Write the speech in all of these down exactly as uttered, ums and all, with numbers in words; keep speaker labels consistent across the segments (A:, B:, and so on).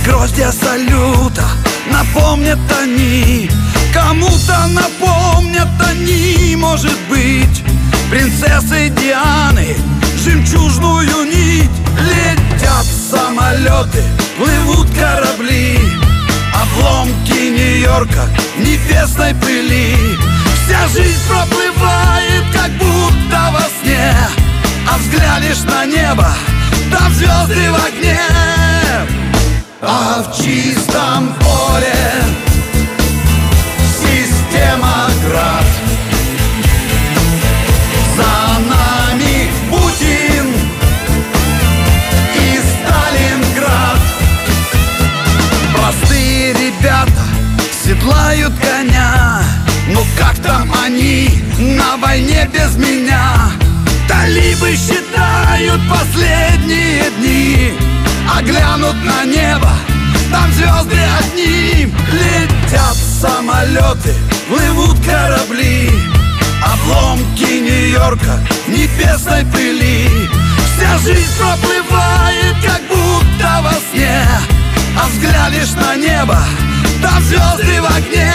A: гроздья салюта напомнят они, кому-то напомнят они, может быть, принцессы Дианы, жемчужную нить. Летят самолеты, плывут корабли, обломки Нью-Йорка в небесной пыли. Вся жизнь проплывает, как будто во сне, а взглянешь на небо, там звезды в огне. А в чистом поле система град, за нами Путин и Сталинград. Простые ребята седлают коня, ну как там они на войне без меня? Талибы считают последние дни, а глянут на небо, там звезды одни. Летят самолеты, плывут корабли, обломки Нью-Йорка в небесной пыли. Вся жизнь проплывает, как будто во сне, а взглянешь на небо, там звезды в огне.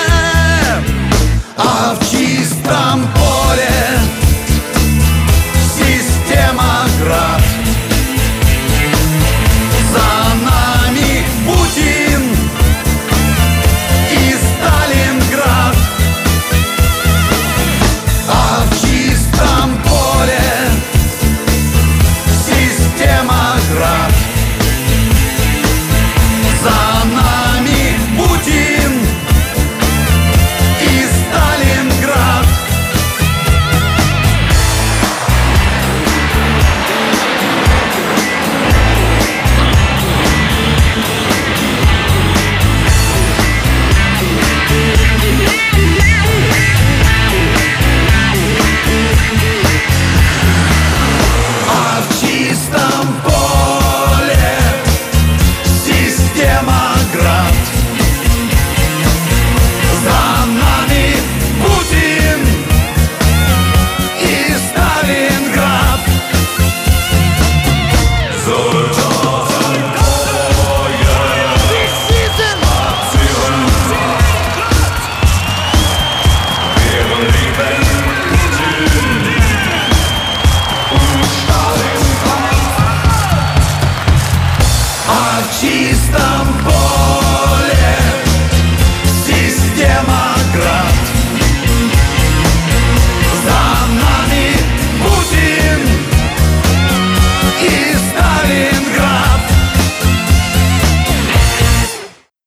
A: А в чистом поле система град, за нами Путин и Сталинград. А в чистом поле система град, за нами Путин и Сталинград. А в чистом поле система град, за нами Путин и Сталинград. А в чистом поле